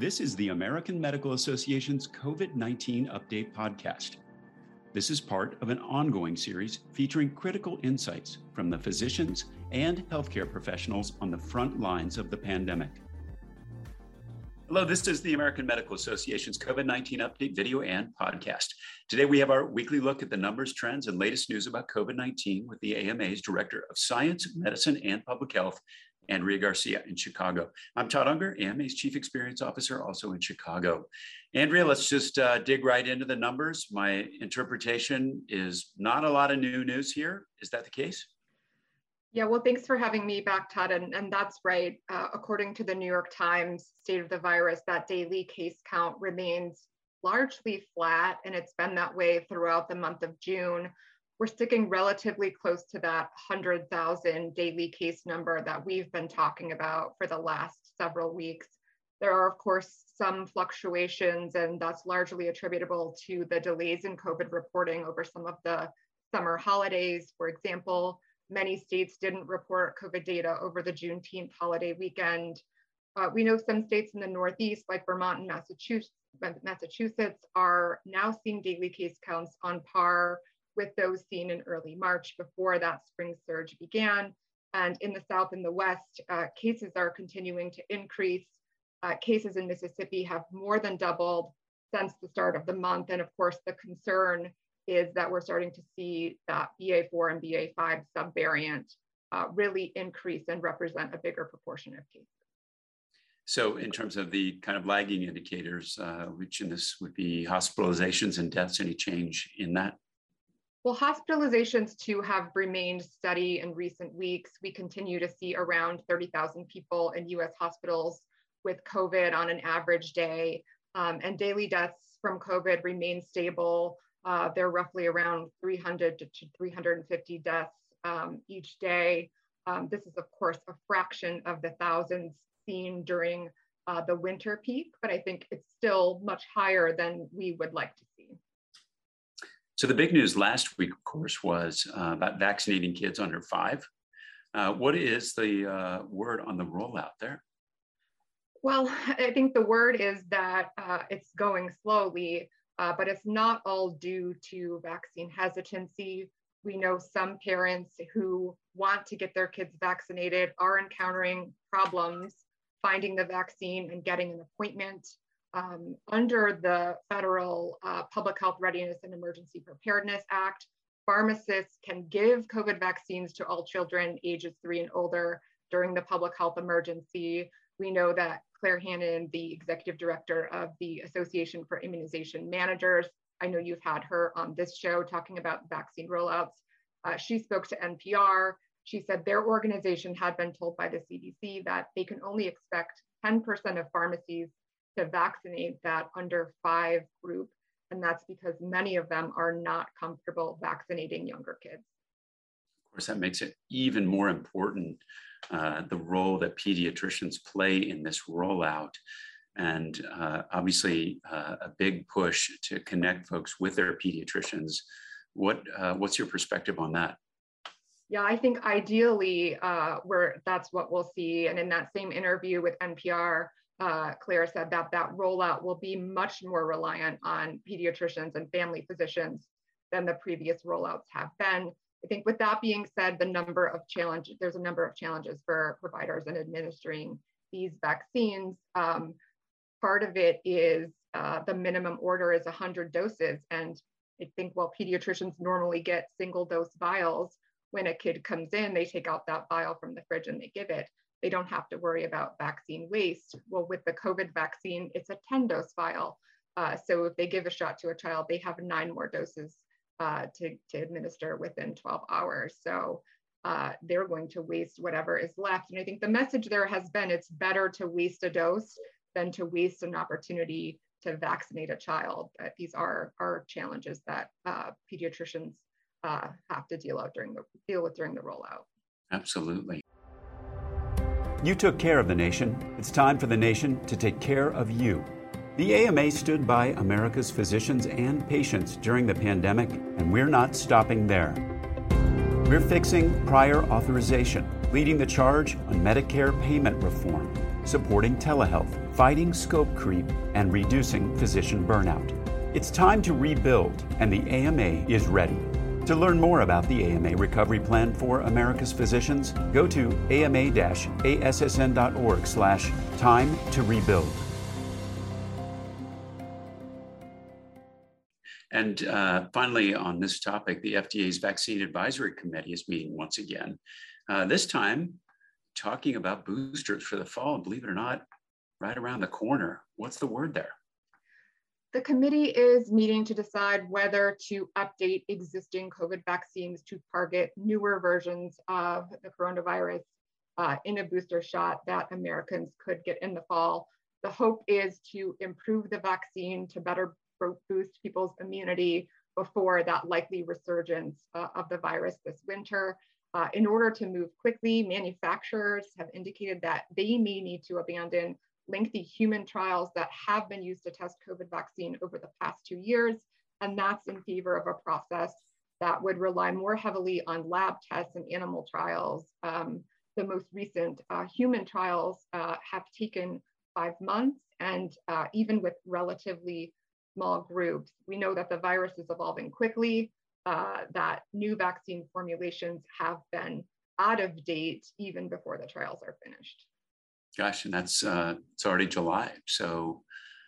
This is the American Medical Association's COVID-19 Update podcast. This is part of an ongoing series featuring critical insights from the physicians and healthcare professionals on the front lines of the pandemic. Hello, this is the American Medical Association's COVID-19 Update video and podcast. Today we have our weekly look at the numbers, trends, and latest news about COVID-19 with the AMA's Director of Science, Medicine, and Public Health, Andrea Garcia in Chicago. I'm Todd Unger, AMA's Chief Experience Officer, also in Chicago. Andrea, let's just dig right into the numbers. My interpretation is not a lot of new news here. Is that the case? Yeah, well, thanks for having me back, Todd. And that's right. According to the New York Times State of the Virus, that daily case count remains largely flat, and it's been that way throughout the month of June. We're sticking relatively close to that 100,000 daily case number that we've been talking about for the last several weeks. There are, of course, some fluctuations, and that's largely attributable to the delays in COVID reporting over some of the summer holidays. For example, many states didn't report COVID data over the Juneteenth holiday weekend. We know some states in the Northeast, like Vermont and Massachusetts, are now seeing daily case counts on par with those seen in early March before that spring surge began. And in the South and the West, cases are continuing to increase. Cases in Mississippi have more than doubled since the start of the month. And of course, the concern is that we're starting to see that BA4 and BA5 subvariant really increase and represent a bigger proportion of cases. So in terms of the kind of lagging indicators, which in this would be hospitalizations and deaths, any change in that? Well, hospitalizations too have remained steady in recent weeks. We continue to see around 30,000 people in US hospitals with COVID on an average day, and daily deaths from COVID remain stable. They're roughly around 300 to 350 deaths each day. This is, of course, a fraction of the thousands seen during the winter peak, but I think it's still much higher than we would like to see. So the big news last week, of course, was about vaccinating kids under 5. What is the word on the rollout there? Well, I think the word is that it's going slowly. But it's not all due to vaccine hesitancy. We know some parents who want to get their kids vaccinated are encountering problems finding the vaccine and getting an appointment. Under the Federal Public Health Readiness and Emergency Preparedness Act, pharmacists can give COVID vaccines to all children ages 3 and older during the public health emergency. We know that Claire Hannon, the executive director of the Association for Immunization Managers, I know you've had her on this show talking about vaccine rollouts. She spoke to NPR. She said their organization had been told by the CDC that they can only expect 10% of pharmacies to vaccinate that under 5 group. And that's because many of them are not comfortable vaccinating younger kids. Of course, that makes it even more important, the role that pediatricians play in this rollout. And obviously a big push to connect folks with their pediatricians. What's your perspective on that? Yeah, I think ideally that's what we'll see. And in that same interview with NPR, Claire said that that rollout will be much more reliant on pediatricians and family physicians than the previous rollouts have been. I think with that being said, there's a number of challenges for providers in administering these vaccines. Part of it is the minimum order is 100 doses. And I think while pediatricians normally get single dose vials, when a kid comes in, they take out that vial from the fridge and they give it. They don't have to worry about vaccine waste. Well, with the COVID vaccine, it's a 10 dose vial. So if they give a shot to a child, they have 9 more doses to administer within 12 hours. So they're going to waste whatever is left. And I think the message there has been it's better to waste a dose than to waste an opportunity to vaccinate a child. These are challenges that pediatricians have to deal with during the rollout. Absolutely. You took care of the nation. It's time for the nation to take care of you. The AMA stood by America's physicians and patients during the pandemic, and we're not stopping there. We're fixing prior authorization, leading the charge on Medicare payment reform, supporting telehealth, fighting scope creep, and reducing physician burnout. It's time to rebuild, and the AMA is ready. To learn more about the AMA Recovery Plan for America's Physicians, go to ama-assn.org/time to rebuild. And finally, on this topic, the FDA's Vaccine Advisory Committee is meeting once again. This time, talking about boosters for the fall, and believe it or not, right around the corner. What's the word there? The committee is meeting to decide whether to update existing COVID vaccines to target newer versions of the coronavirus in a booster shot that Americans could get in the fall. The hope is to improve the vaccine to better boost people's immunity before that likely resurgence of the virus this winter. In order to move quickly, manufacturers have indicated that they may need to abandon lengthy human trials that have been used to test COVID vaccine over the past 2 years, and that's in favor of a process that would rely more heavily on lab tests and animal trials. The most recent human trials have taken 5 months, and even with relatively small groups. We know that the virus is evolving quickly, that new vaccine formulations have been out of date even before the trials are finished. Gosh, and that's it's already July, so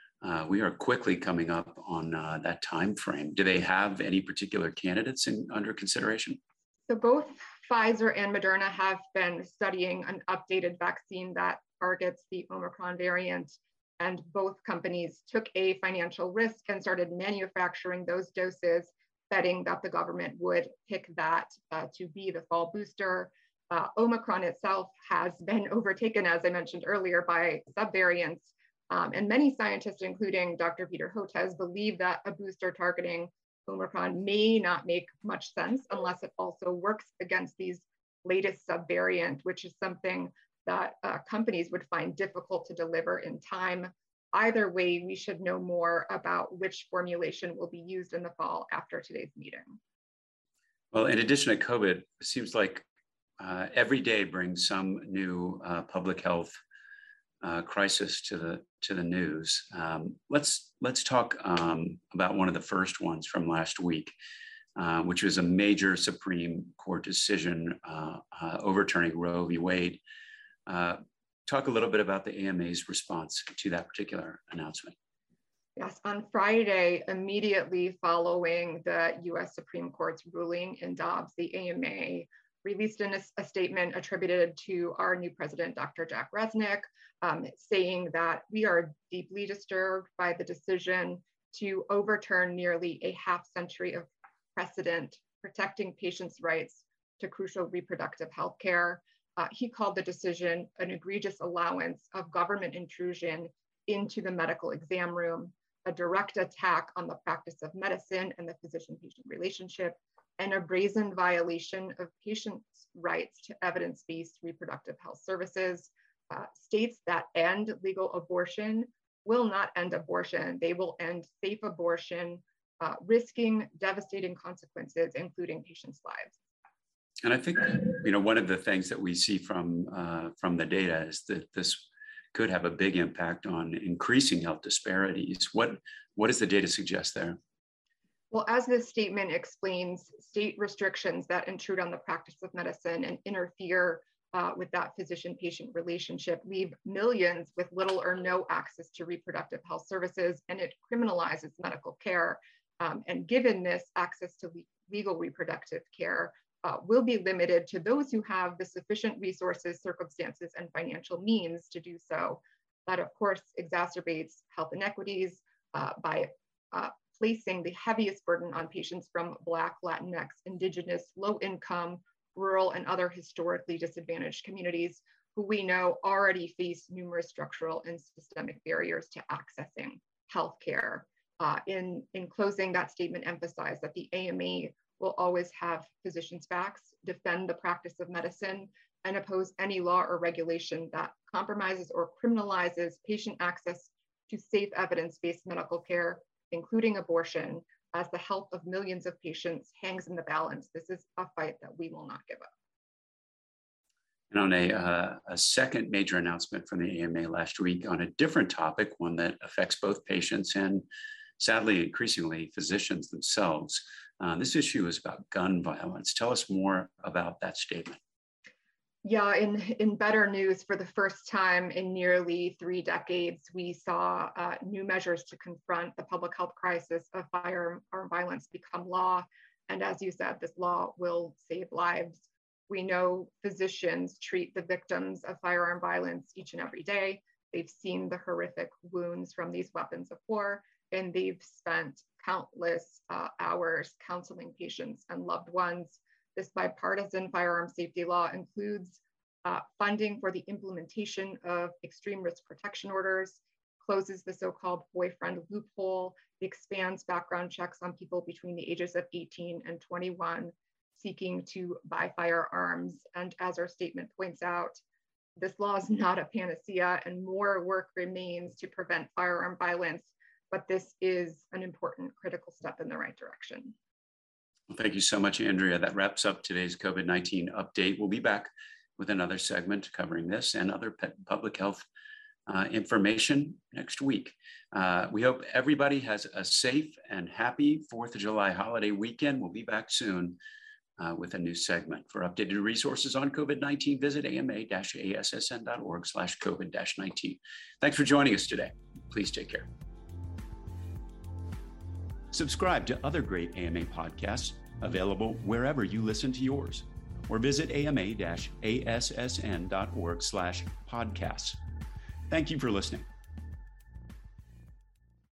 we are quickly coming up on that time frame. Do they have any particular candidates under consideration? So both Pfizer and Moderna have been studying an updated vaccine that targets the Omicron variant, and both companies took a financial risk and started manufacturing those doses, betting that the government would pick that to be the fall booster. Omicron itself has been overtaken, as I mentioned earlier, by subvariants. And many scientists, including Dr. Peter Hotez, believe that a booster targeting Omicron may not make much sense unless it also works against these latest subvariant, which is something that companies would find difficult to deliver in time. Either way, we should know more about which formulation will be used in the fall after today's meeting. Well, in addition to COVID, it seems like every day brings some new public health crisis to the news. Let's talk about one of the first ones from last week, which was a major Supreme Court decision overturning Roe v. Wade. Talk a little bit about the AMA's response to that particular announcement. Yes, on Friday, immediately following the US Supreme Court's ruling in Dobbs, the AMA released a statement attributed to our new president, Dr. Jack Resnick, saying that we are deeply disturbed by the decision to overturn nearly a half century of precedent protecting patients' rights to crucial reproductive health care. He called the decision an egregious allowance of government intrusion into the medical exam room, a direct attack on the practice of medicine and the physician-patient relationship, and a brazen violation of patients' rights to evidence-based reproductive health services. States that end legal abortion will not end abortion. They will end safe abortion, risking devastating consequences, including patients' lives. And I think, one of the things that we see from the data is that this could have a big impact on increasing health disparities. What does the data suggest there? Well, as this statement explains, state restrictions that intrude on the practice of medicine and interfere with that physician-patient relationship leave millions with little or no access to reproductive health services, and it criminalizes medical care. And given this, access to legal reproductive care will be limited to those who have the sufficient resources, circumstances, and financial means to do so. That, of course, exacerbates health inequities by placing the heaviest burden on patients from Black, Latinx, Indigenous, low-income, rural, and other historically disadvantaged communities who we know already face numerous structural and systemic barriers to accessing healthcare. In closing, that statement emphasized that the AMA will always have physicians' backs, defend the practice of medicine, and oppose any law or regulation that compromises or criminalizes patient access to safe evidence-based medical care, including abortion, as the health of millions of patients hangs in the balance. This is a fight that we will not give up. And on a second major announcement from the AMA last week on a different topic, one that affects both patients and sadly, increasingly physicians themselves, this issue is about gun violence. Tell us more about that statement. Yeah, in better news, for the first time in nearly 3 decades, we saw new measures to confront the public health crisis of firearm violence become law. And as you said, this law will save lives. We know physicians treat the victims of firearm violence each and every day. They've seen the horrific wounds from these weapons of war, and they've spent countless hours counseling patients and loved ones. This bipartisan firearm safety law includes funding for the implementation of extreme risk protection orders, closes the so-called boyfriend loophole, expands background checks on people between the ages of 18 and 21 seeking to buy firearms. And as our statement points out, this law is not a panacea and more work remains to prevent firearm violence, but this is an important critical step in the right direction. Well, thank you so much, Andrea. That wraps up today's COVID-19 update. We'll be back with another segment covering this and other public health information next week. We hope everybody has a safe and happy 4th of July holiday weekend. We'll be back soon with a new segment. For updated resources on COVID-19, visit ama-assn.org/COVID-19. Thanks for joining us today. Please take care. Subscribe to other great AMA podcasts available wherever you listen to yours, or visit ama-assn.org/podcasts. Thank you for listening.